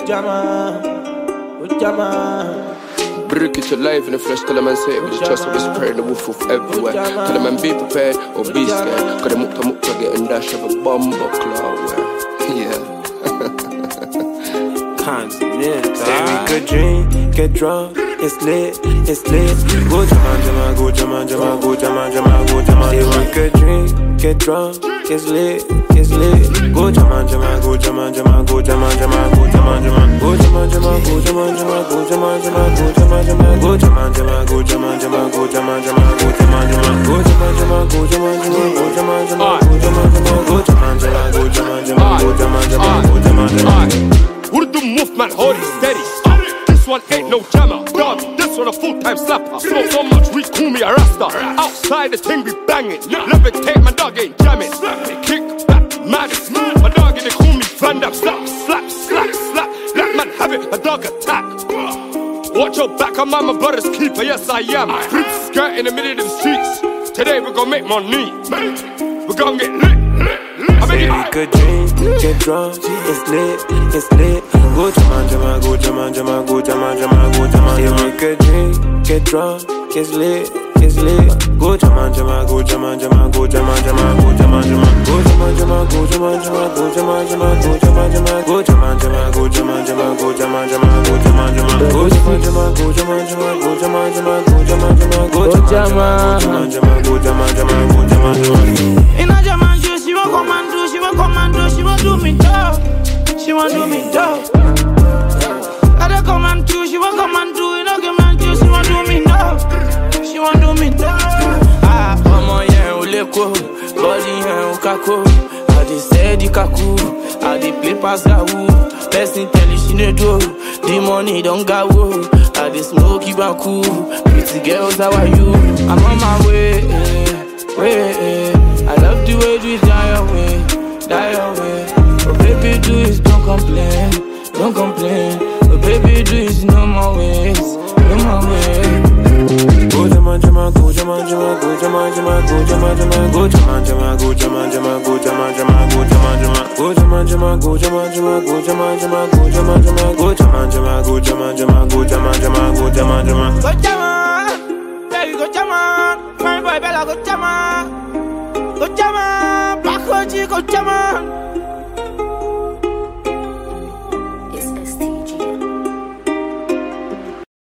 Brick it alive in the flesh, tell a man say it with the chest of his prayer, the wolf of everywhere. Tell a man be prepared or be scared. Cause the mukta getting dash of a bomb buckler. Yeah. Continental. Say we could drink, get drunk, it's lit, it's lit. Go jama, go jama, go jama, go jama. Say we could drink, get drunk, it's lit, it's lit. Go jama, go jama, go jama, go jama, go jama, go jama, go jama, go jama, go jama, go jama, go jama, go jama, go jama, go jama, go jama, go jama, go jama, go jama, go jama, go jama. Urdu movement, hold it steady. This one ain't no jammer, dog. This one a full-time slapper. Smoke so much, we call me a rasta. Outside the thing be banging. Levitate, my dog ain't jamming. Kick back, mad. My dog in the call me Van Damme. Slap, slap, slap, slap. Let man have it, my dog attack. Watch your back, I'm my brother's keeper. Yes, I am. Skirt in the middle of the streets. Today we gon' make money. We gon' get lit. Say we could drink, get drunk, it's lit, it's lit. Go jama, go jama, go jama, go jama. Say we could drink, get drunk, it's lit, it's lit. Go jama, go jama, go jama, go jama, go jama, go jama, go jama, go jama, go jama, go jama, go jama, go jama, go jama, go jama, go jama, go jama, go jama, go jama, go jama, go jama. She won't commando, she won't do me dog. She won't do me dog. I don't commando, she won't commando. You know, commando, she won't do me dog. She won't do me dog. Ah, mama, yeah, uleko, body, yeah, ukako. I dey say the kaku, I dey play pass gawu. Person tell you she no do, the money don't go. I dey smoke you and cool. Pretty girls, how are you? I'm on my way, way. I love the way you die your way. Oh baby, do is don't complain. Oh baby, do is no more ways. Go jama, go jama, go jama, go jama, go jama, go jama, go jama, go jama, go jama, go jama, go jama, go jama, go jama, go jama, go jama, go jama, go jama, baby, go jama, my boy Bella, go jama, black OG, go jama.